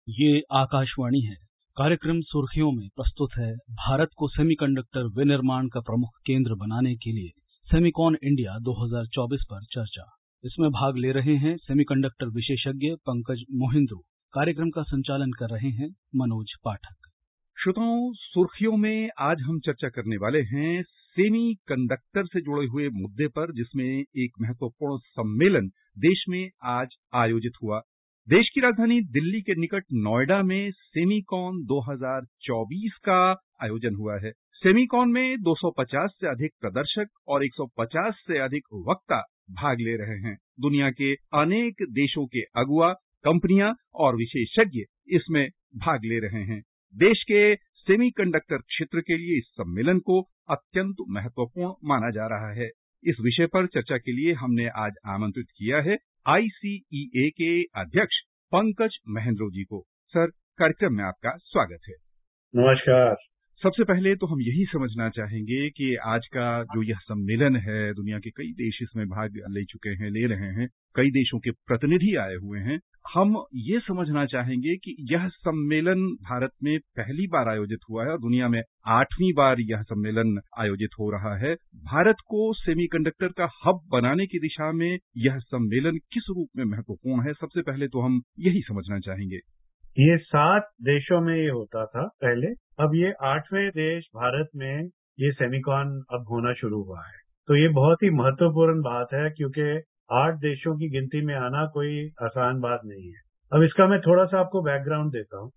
ये आकाशवाणी है। कार्यक्रम सुर्खियों में प्रस्तुत है। भारत को सेमीकंडक्टर विनिर्माण का प्रमुख केंद्र बनाने के लिए सेमिकॉन इंडिया 2024 पर चर्चा। इसमें भाग ले रहे हैं सेमीकंडक्टर विशेषज्ञ पंकज मोहिंद्रू। कार्यक्रम का संचालन कर रहे हैं मनोज पाठक। श्रोताओं, सुर्खियों में आज हम चर्चा करने वाले हैं सेमी कंडक्टर से जुड़े हुए मुद्दे पर, जिसमें एक महत्वपूर्ण सम्मेलन देश में आज आयोजित हुआ। देश की राजधानी दिल्ली के निकट नोएडा में सेमीकॉन 2024 का आयोजन हुआ है। सेमीकॉन में 250 से अधिक प्रदर्शक और 150 से अधिक वक्ता भाग ले रहे हैं। दुनिया के अनेक देशों के अगुवा, कंपनियां और विशेषज्ञ इसमें भाग ले रहे हैं। देश के सेमीकंडक्टर क्षेत्र के लिए इस सम्मेलन को अत्यंत महत्वपूर्ण माना जा रहा है। इस विषय पर चर्चा के लिए हमने आज आमंत्रित किया है ICEA के अध्यक्ष पंकज महेंद्रू जी को। सर, कार्यक्रम में आपका स्वागत है। नमस्कार। सबसे पहले तो हम यही समझना चाहेंगे कि आज का जो यह सम्मेलन है, दुनिया के कई देश इसमें भाग ले चुके हैं, ले रहे हैं, कई देशों के प्रतिनिधि आए हुए हैं। हम ये समझना चाहेंगे कि यह सम्मेलन भारत में पहली बार आयोजित हुआ है और दुनिया में 8वीं बार यह सम्मेलन आयोजित हो रहा है। भारत को सेमीकंडक्टर का हब बनाने की दिशा में यह सम्मेलन किस रूप में महत्वपूर्ण है, सबसे पहले तो हम यही समझना चाहेंगे। ये 7 देशों में ये होता था पहले, अब ये 8वें देश भारत में ये सेमीकॉन अब होना शुरू हुआ है। तो ये बहुत ही महत्वपूर्ण बात है, क्योंकि 8 देशों की गिनती में आना कोई आसान बात नहीं है। अब इसका मैं थोड़ा सा आपको बैकग्राउंड देता हूँ।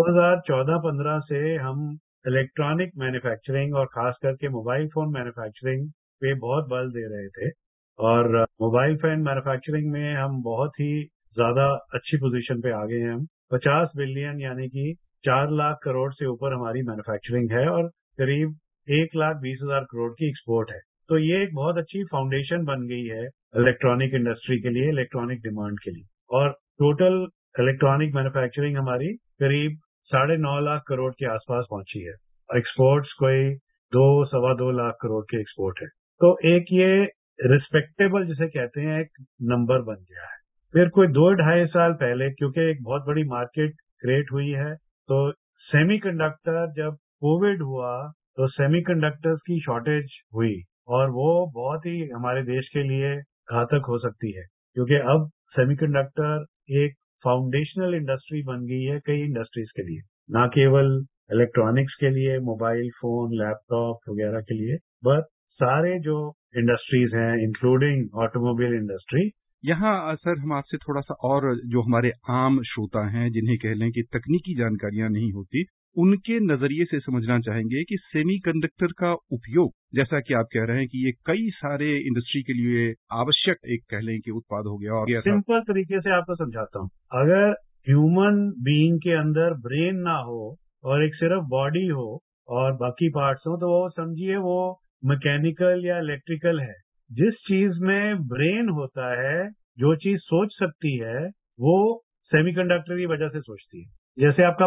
2014-15 से हम इलेक्ट्रॉनिक मैन्युफैक्चरिंग और खास करके मोबाइल फोन मैन्युफैक्चरिंग पे बहुत बल दे रहे थे, और मोबाइल फोन मैन्युफैक्चरिंग में हम बहुत ही ज्यादा अच्छी पोजीशन पे आ गए हैं। हम 50 बिलियन यानी कि 4 लाख करोड़ से ऊपर हमारी मैन्युफैक्चरिंग है और करीब 1,20,000 करोड़ की एक्सपोर्ट है। तो ये एक बहुत अच्छी फाउंडेशन बन गई है इलेक्ट्रॉनिक इंडस्ट्री के लिए, इलेक्ट्रॉनिक डिमांड के लिए। और टोटल इलेक्ट्रॉनिक मैन्युफैक्चरिंग हमारी करीब 9.5 लाख करोड़ के आसपास पहुंची है। एक्सपोर्ट्स कोई 2-2.25 लाख करोड़ के एक्सपोर्ट है। तो एक ये रिस्पेक्टेबल जिसे कहते हैं एक नंबर बन गया है। फिर कोई 2-2.5 साल पहले, क्योंकि एक बहुत बड़ी मार्केट क्रिएट हुई है, तो सेमीकंडक्टर जब कोविड हुआ तो सेमीकंडक्टर्स की शॉर्टेज हुई, और वो बहुत ही हमारे देश के लिए घातक हो सकती है, क्योंकि अब सेमीकंडक्टर एक फाउंडेशनल इंडस्ट्री बन गई है कई इंडस्ट्रीज के लिए, ना केवल इलेक्ट्रॉनिक्स के लिए, मोबाइल फोन, लैपटॉप वगैरह के लिए, बट सारे जो इंडस्ट्रीज हैं इंक्लूडिंग ऑटोमोबाइल इंडस्ट्री। यहाँ सर, हम आपसे थोड़ा सा और, जो हमारे आम श्रोता हैं जिन्हें कह लें कि तकनीकी जानकारियां नहीं होती, उनके नजरिए से समझना चाहेंगे कि सेमीकंडक्टर का उपयोग, जैसा कि आप कह रहे हैं कि ये कई सारे इंडस्ट्री के लिए आवश्यक एक कह लें कि उत्पाद हो गया। और सिंपल तरीके से आपको समझाता हूँ। अगर ह्यूमन बीइंग के अंदर ब्रेन ना हो और एक सिर्फ बॉडी हो और बाकी पार्ट्स हो, तो वो समझिए वो मैकेनिकल या इलेक्ट्रिकल है। जिस चीज में ब्रेन होता है, जो चीज सोच सकती है, वो सेमीकंडक्टर की वजह से सोचती है। जैसे आपका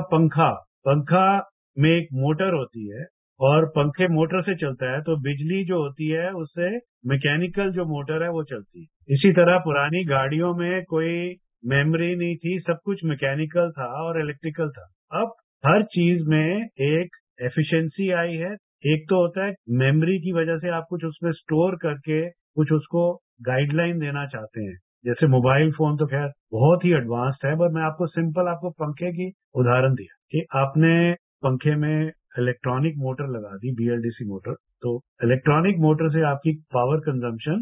पंखा में एक मोटर होती है और पंखे मोटर से चलता है, तो बिजली जो होती है उससे मैकेनिकल जो मोटर है वो चलती है। इसी तरह पुरानी गाड़ियों में कोई मेमोरी नहीं थी, सब कुछ मैकेनिकल था और इलेक्ट्रिकल था। अब हर चीज में एक एफिशिएंसी आई है। एक तो होता है मेमोरी की वजह से आप कुछ उसमें स्टोर करके कुछ उसको गाइडलाइन देना चाहते हैं। जैसे मोबाइल फोन तो खैर बहुत ही एडवांस्ड है, पर मैं आपको सिंपल पंखे की उदाहरण दिया कि आपने पंखे में इलेक्ट्रॉनिक मोटर लगा दी, BLDC मोटर, तो इलेक्ट्रॉनिक मोटर से आपकी पावर कंजम्पशन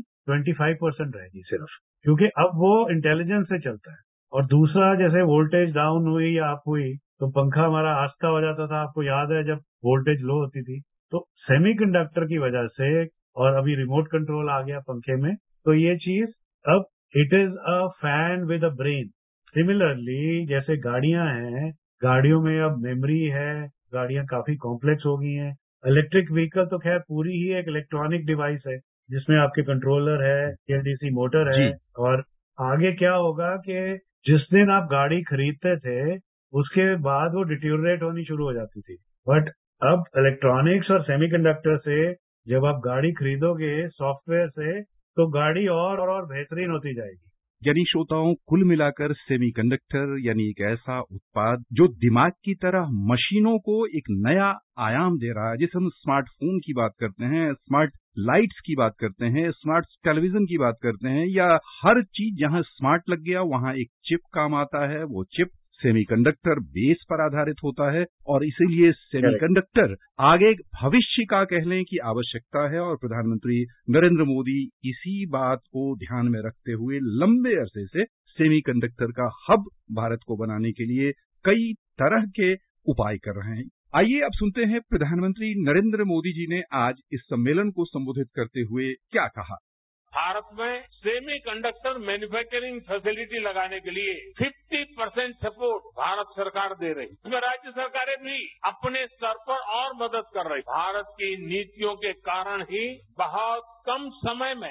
25% रहेगी सिर्फ, क्योंकि अब वो इंटेलिजेंस से चलता है। और दूसरा, जैसे वोल्टेज डाउन हुई या अप हुई तो पंखा हमारा आस्था हो जाता था। आपको याद है जब वोल्टेज लो होती थी, तो सेमीकंडक्टर की वजह से, और अभी रिमोट कंट्रोल आ गया पंखे में, तो ये चीज अब it is a fan with a brain. Similarly जैसे गाड़ियां हैं, गाड़ियों में अब मेमोरी है, गाड़ियां काफी कॉम्प्लेक्स हो गई हैं। इलेक्ट्रिक व्हीकल तो खैर पूरी ही एक इलेक्ट्रॉनिक डिवाइस है, जिसमें आपके कंट्रोलर है, BLDC मोटर है। और आगे क्या होगा कि जिस दिन आप गाड़ी खरीदते थे उसके बाद वो डिटेरियोरेट होनी शुरू हो जाती थी, बट अब इलेक्ट्रॉनिक्स और सेमीकंडक्टर से जब आप गाड़ी खरीदोगे सॉफ्टवेयर से, तो गाड़ी और बेहतरीन होती जाएगी। यानी श्रोताओं, कुल मिलाकर सेमीकंडक्टर यानी एक ऐसा उत्पाद जो दिमाग की तरह मशीनों को एक नया आयाम दे रहा है। जैसे हम स्मार्टफोन की बात करते हैं, स्मार्ट लाइट्स की बात करते हैं, स्मार्ट टेलीविजन की बात करते हैं, या हर चीज जहां स्मार्ट लग गया वहां एक चिप काम आता है। वो चिप सेमीकंडक्टर बेस पर आधारित होता है और इसीलिए सेमीकंडक्टर आगे भविष्य का कह लें कि आवश्यकता है। और प्रधानमंत्री नरेंद्र मोदी इसी बात को ध्यान में रखते हुए लंबे अरसे से सेमीकंडक्टर का हब भारत को बनाने के लिए कई तरह के उपाय कर रहे हैं। आइए अब सुनते हैं प्रधानमंत्री नरेंद्र मोदी जी ने आज इस सम्मेलन को संबोधित करते हुए क्या कहा। भारत में सेमीकंडक्टर मैन्युफैक्चरिंग फैसिलिटी लगाने के लिए 50% सपोर्ट भारत सरकार दे रही है। इसमें राज्य सरकारें भी अपने स्तर पर और मदद कर रही। भारत की नीतियों के कारण ही बहुत कम समय में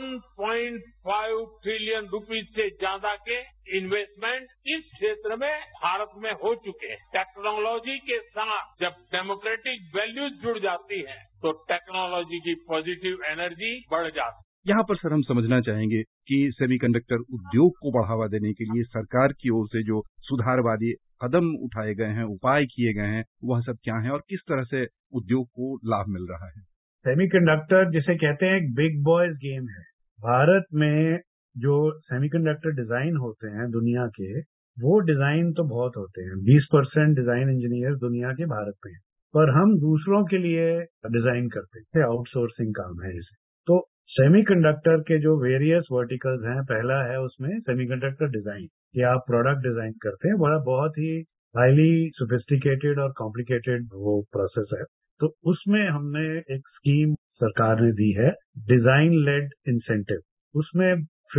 1.5 ट्रिलियन रुपीज से ज्यादा के इन्वेस्टमेंट इस क्षेत्र में भारत में हो चुके हैं। टेक्नोलॉजी के साथ जब डेमोक्रेटिक वैल्यूज जुड़ जाती है तो टेक्नोलॉजी की पॉजिटिव एनर्जी बढ़ जाती है। यहाँ पर सर हम समझना चाहेंगे कि सेमीकंडक्टर उद्योग को बढ़ावा देने के लिए सरकार की ओर से जो सुधारवादी कदम उठाए गए हैं, उपाय किए गए हैं, वह सब क्या है और किस तरह से उद्योग को लाभ मिल रहा है। सेमीकंडक्टर जिसे कहते हैं एक बिग बॉयज गेम है। भारत में जो सेमीकंडक्टर डिजाइन होते हैं दुनिया के, वो डिजाइन तो बहुत होते हैं। 20% डिजाइन इंजीनियर दुनिया के भारत में, पर हम दूसरों के लिए डिजाइन करते हैं। आउटसोर्सिंग काम है इसे। तो सेमीकंडक्टर के जो वेरियस वर्टिकल्स हैं, पहला है उसमें सेमीकंडक्टर डिजाइन, कि आप प्रोडक्ट डिजाइन करते हैं। बड़ा बहुत ही हाईली सोफिस्टिकेटेड और कॉम्प्लिकेटेड वो प्रोसेस है। तो उसमें हमने एक स्कीम सरकार ने दी है, डिजाइन लेड इंसेंटिव। उसमें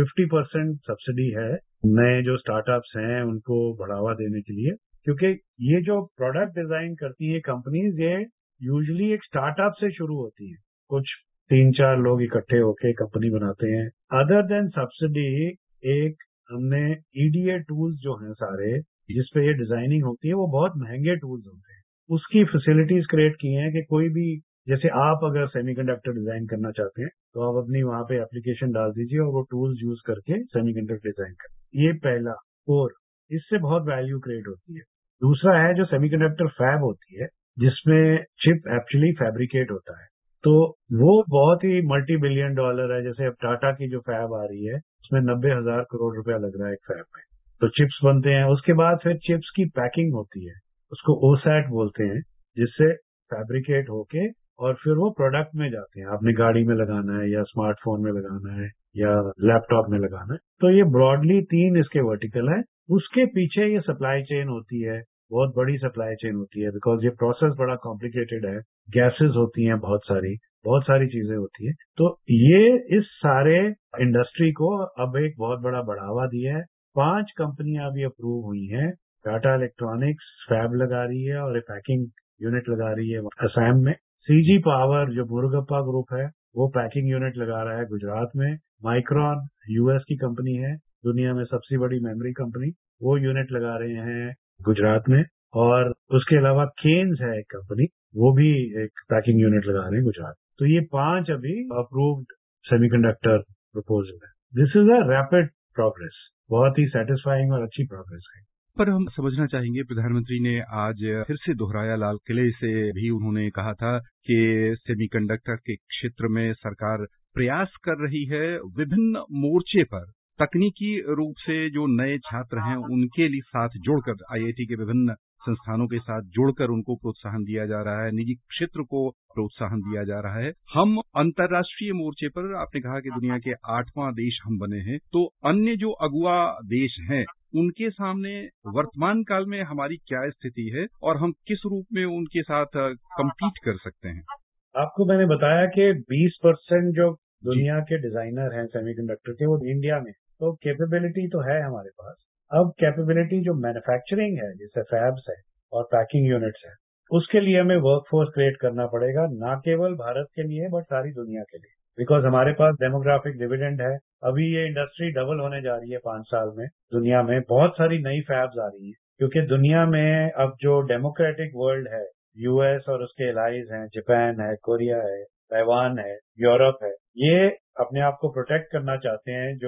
50% सब्सिडी है नए जो स्टार्टअप्स हैं उनको बढ़ावा देने के लिए, क्योंकि ये जो प्रोडक्ट डिजाइन करती है कंपनीज, ये यूजुअली एक स्टार्टअप से शुरू होती है। कुछ 3-4 लोग इकट्ठे होके कंपनी बनाते हैं। अदर देन सब्सिडी, एक हमने ईडीए टूल्स जो हैं सारे जिसपे ये डिजाइनिंग होती है, वो बहुत महंगे टूल्स होते हैं। उसकी फैसिलिटीज क्रिएट की हैं कि कोई भी, जैसे आप अगर सेमीकंडक्टर डिजाइन करना चाहते हैं तो आप अपनी वहां पे एप्लीकेशन डाल दीजिए और वो टूल्स यूज करके सेमीकंडक्टर डिजाइन करें। ये पहला कोर, इससे बहुत वैल्यू क्रिएट होती है। दूसरा है जो सेमीकंडक्टर फैब होती है, जिसमें चिप एक्चुअली फैब्रिकेट होता है। तो वो बहुत ही मल्टी बिलियन डॉलर है। जैसे अब टाटा की जो फैब आ रही है उसमें 90,000 करोड़ रुपया लग रहा है एक फैब में। तो चिप्स बनते हैं, उसके बाद फिर चिप्स की पैकिंग होती है, उसको ओसैट बोलते हैं, जिससे फैब्रिकेट होके और फिर वो प्रोडक्ट में जाते हैं। आपने गाड़ी में लगाना है या स्मार्टफोन में लगाना है या लैपटॉप में लगाना है। तो ये ब्रॉडली 3 इसके वर्टिकल है। उसके पीछे ये सप्लाई चेन होती है, बहुत बड़ी सप्लाई चेन होती है, बिकॉज ये प्रोसेस बड़ा कॉम्प्लिकेटेड है। गैसेस होती हैं बहुत सारी चीजें होती है। तो ये इस सारे इंडस्ट्री को अब एक बहुत बड़ा बढ़ावा दिया है। 5 कंपनियां अभी अप्रूव हुई हैं। टाटा इलेक्ट्रॉनिक्स फैब लगा रही है और पैकिंग यूनिट लगा रही है असम में। सीजी पावर जो मुरुगप्पा ग्रुप है वो पैकिंग यूनिट लगा रहा है गुजरात में। माइक्रॉन यूएस की कंपनी है, दुनिया में सबसे बड़ी मेमोरी कंपनी, वो यूनिट लगा रहे हैं गुजरात में। और उसके अलावा केन्स है एक कंपनी, वो भी एक पैकिंग यूनिट लगा रहे हैं गुजरात। तो ये 5 अभी अप्रूव्ड सेमीकंडक्टर प्रपोजल है। This is a rapid progress, बहुत ही सेटिस्फाइंग और अच्छी प्रोग्रेस है। पर हम समझना चाहेंगे, प्रधानमंत्री ने आज फिर से दोहराया, लाल किले से भी उन्होंने कहा था कि सेमीकंडक्टर के क्षेत्र में सरकार प्रयास कर रही है विभिन्न मोर्चे पर। तकनीकी रूप से जो नए छात्र हैं उनके लिए साथ जोड़कर, आईआईटी के विभिन्न संस्थानों के साथ जोड़कर उनको प्रोत्साहन दिया जा रहा है, निजी क्षेत्र को प्रोत्साहन दिया जा रहा है। हम अंतर्राष्ट्रीय मोर्चे पर, आपने कहा कि दुनिया के 8वां देश हम बने हैं, तो अन्य जो अगुआ देश हैं उनके सामने वर्तमान काल में हमारी क्या स्थिति है और हम किस रूप में उनके साथ कम्पीट कर सकते हैं। आपको मैंने बताया कि 20% जो दुनिया के डिजाइनर हैं सेमीकंडक्टर के, वो इंडिया में। तो कैपेबिलिटी तो है हमारे पास। अब कैपेबिलिटी जो मैन्युफैक्चरिंग है, जैसे फैब्स है और पैकिंग यूनिट्स है, उसके लिए हमें वर्कफोर्स क्रिएट करना पड़ेगा, ना केवल भारत के लिए बट सारी दुनिया के लिए। बिकॉज हमारे पास डेमोग्राफिक डिविडेंड है। अभी ये इंडस्ट्री डबल होने जा रही है 5 साल में। दुनिया में बहुत सारी नई फैब्स आ रही हैं, क्योंकि दुनिया में अब जो डेमोक्रेटिक वर्ल्ड है, यूएस और उसके एलाइज हैं, जापान है, कोरिया है, ताइवान है, यूरोप है, ये अपने आप को प्रोटेक्ट करना चाहते हैं जो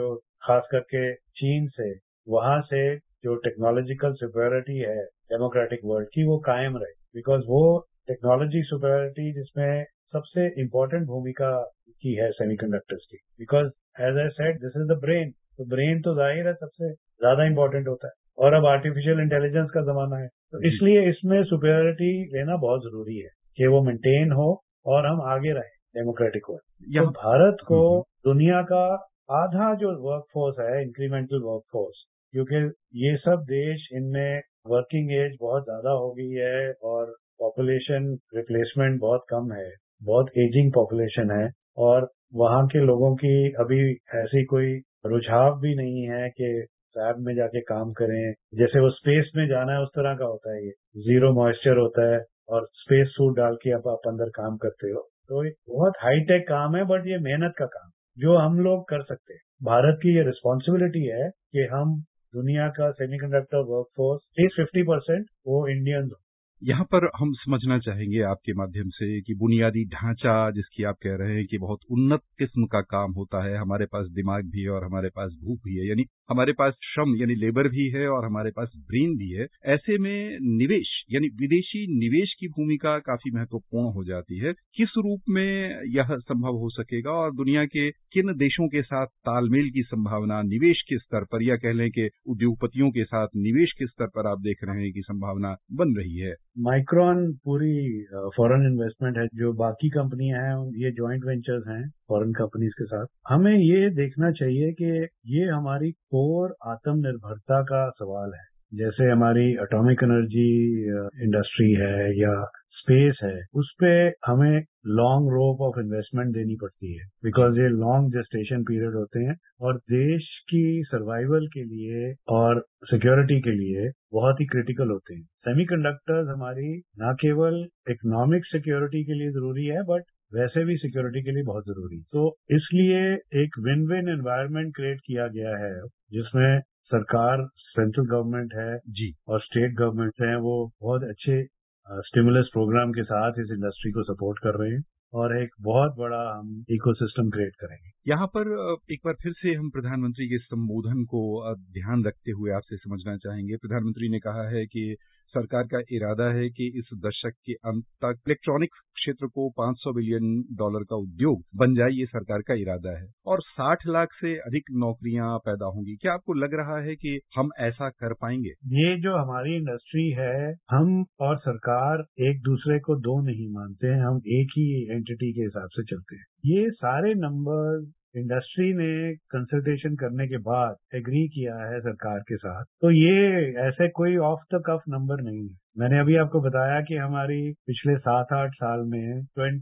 खास करके चीन से, वहां से जो टेक्नोलॉजिकल सुपेरिटी है डेमोक्रेटिक वर्ल्ड की, वो कायम रहे। बिकॉज वो टेक्नोलॉजी सुपेरिटी जिसमें सबसे इम्पोर्टेंट भूमिका की है सेमीकंडक्टर्स की। Because as I said, this is the brain, तो ब्रेन तो जाहिर है सबसे ज्यादा इम्पोर्टेंट होता है, और अब आर्टिफिशियल इंटेलिजेंस का जमाना है, तो इसलिए इसमें सुपेरिटी लेना बहुत जरूरी है कि वो मेंटेन हो और हम आगे रहे डेमोक्रेटिक वर्ल्ड। तो भारत को दुनिया का आधा जो वर्कफोर्स है, इंक्रीमेंटल वर्कफोर्स, क्योंकि ये सब देश, इनमें वर्किंग एज बहुत ज्यादा हो गई है और पॉपुलेशन रिप्लेसमेंट बहुत कम है, बहुत एजिंग पॉपुलेशन है, और वहाँ के लोगों की अभी ऐसी कोई रुझाव भी नहीं है कि लैब में जाके काम करें। जैसे वो स्पेस में जाना है उस तरह का होता है, ये जीरो मॉइस्चर होता है और स्पेस सूट डाल के आप अंदर काम करते हो, तो ये बहुत हाईटेक काम है, बट ये मेहनत का काम जो हम लोग कर सकते हैं। भारत की ये रिस्पॉन्सिबिलिटी है कि हम दुनिया का सेमीकंडक्टर वर्कफोर्स एटलीस्ट 50% वो इंडियंस हो। यहाँ पर हम समझना चाहेंगे आपके माध्यम से कि बुनियादी ढांचा जिसकी आप कह रहे हैं कि बहुत उन्नत किस्म का काम होता है, हमारे पास दिमाग भी है और हमारे पास भूख भी है, यानी हमारे पास श्रम यानी लेबर भी है और हमारे पास ब्रेन भी है। ऐसे में निवेश यानी विदेशी निवेश की भूमिका काफी महत्वपूर्ण हो जाती है। किस रूप में यह संभव हो सकेगा और दुनिया के किन देशों के साथ तालमेल की संभावना निवेश के स्तर पर, या कह लें कि उद्योगपतियों के साथ निवेश के स्तर पर आप देख रहे हैं कि संभावना बन रही है? माइक्रॉन पूरी फॉरेन इन्वेस्टमेंट है, जो बाकी कंपनियां हैं ये जॉइंट वेंचर्स हैं फॉरेन कंपनीज के साथ। हमें ये देखना चाहिए कि ये हमारी कोर आत्मनिर्भरता का सवाल है। जैसे हमारी एटॉमिक एनर्जी इंडस्ट्री है या स्पेस है, उस पे हमें लॉन्ग रोप ऑफ इन्वेस्टमेंट देनी पड़ती है, बिकॉज ये लॉन्ग जेस्टेशन पीरियड होते हैं और देश की सर्वाइवल के लिए और सिक्योरिटी के लिए बहुत ही क्रिटिकल होते हैं। सेमीकंडक्टर्स हमारी न केवल इकोनॉमिक सिक्योरिटी के लिए जरूरी है, बट वैसे भी सिक्योरिटी के लिए बहुत जरूरी। तो इसलिए एक विन विन एनवायरनमेंट क्रिएट किया गया है, जिसमें सरकार, सेंट्रल गवर्नमेंट है जी और स्टेट गवर्नमेंट है, वो बहुत अच्छे स्टिमुलस प्रोग्राम के साथ इस इंडस्ट्री को सपोर्ट कर रहे हैं और एक बहुत बड़ा हम इकोसिस्टम क्रिएट करेंगे। यहाँ पर एक बार फिर से हम प्रधानमंत्री के संबोधन को ध्यान रखते हुए आपसे समझना चाहेंगे। प्रधानमंत्री ने कहा है कि सरकार का इरादा है कि इस दशक के अंत तक इलेक्ट्रॉनिक्स क्षेत्र को $500 बिलियन का उद्योग बन जाए, ये सरकार का इरादा है, और 60 लाख से अधिक नौकरियां पैदा होंगी। क्या आपको लग रहा है कि हम ऐसा कर पाएंगे? ये जो हमारी इंडस्ट्री है, हम और सरकार एक दूसरे को दो नहीं मानते हैं, हम एक ही एंटिटी के हिसाब से चलते हैं। ये सारे नंबर इंडस्ट्री ने कंसल्टेशन करने के बाद एग्री किया है सरकार के साथ, तो ये ऐसे कोई ऑफ द कफ नंबर नहीं है। मैंने अभी आपको बताया कि हमारी पिछले 7-8 साल में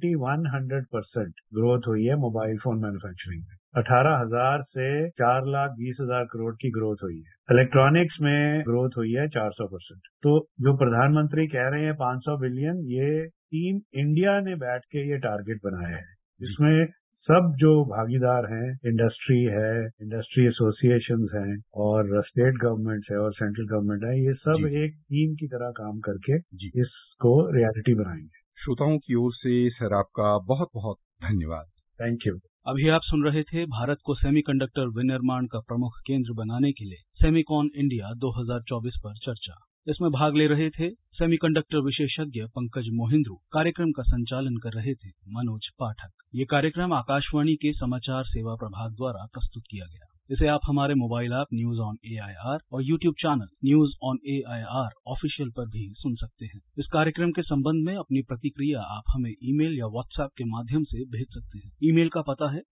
2100% ग्रोथ हुई है मोबाइल फोन मैन्युफैक्चरिंग में। 18,000 से 4,20,000 करोड़ की ग्रोथ हुई है। इलेक्ट्रॉनिक्स में ग्रोथ हुई है 400%। तो जो प्रधानमंत्री कह रहे हैं 500 बिलियन, ये टीम इंडिया ने बैठ के ये टारगेट बनाया है, जिसमें सब जो भागीदार हैं, इंडस्ट्री है, इंडस्ट्री एसोसिएशंस हैं और स्टेट गवर्नमेंट है और सेंट्रल गवर्नमेंट है, ये सब एक टीम की तरह काम करके इसको रियलिटी बनाएंगे। श्रोताओं की ओर से सर आपका बहुत बहुत धन्यवाद। Thank you. अभी आप सुन रहे थे भारत को सेमीकंडक्टर विनिर्माण का प्रमुख केंद्र बनाने के लिए सेमिकॉन इंडिया 2024 पर चर्चा। इसमें भाग ले रहे थे सेमीकंडक्टर विशेषज्ञ पंकज मोहिंद्रू। कार्यक्रम का संचालन कर रहे थे मनोज पाठक। ये कार्यक्रम आकाशवाणी के समाचार सेवा प्रभाग द्वारा प्रस्तुत किया गया। इसे आप हमारे mobile app news on AIR और YouTube channel news on AIR official पर भी सुन सकते हैं। इस कार्यक्रम के संबंध में अपनी प्रतिक्रिया आप हमें ईमेल या व्हाट्सएप के माध्यम से भेज सकते हैं। ईमेल का पता है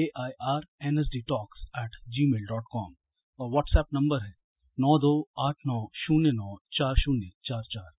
airnsdtalks@gmail.com और व्हाट्सएप नंबर है 9289094044।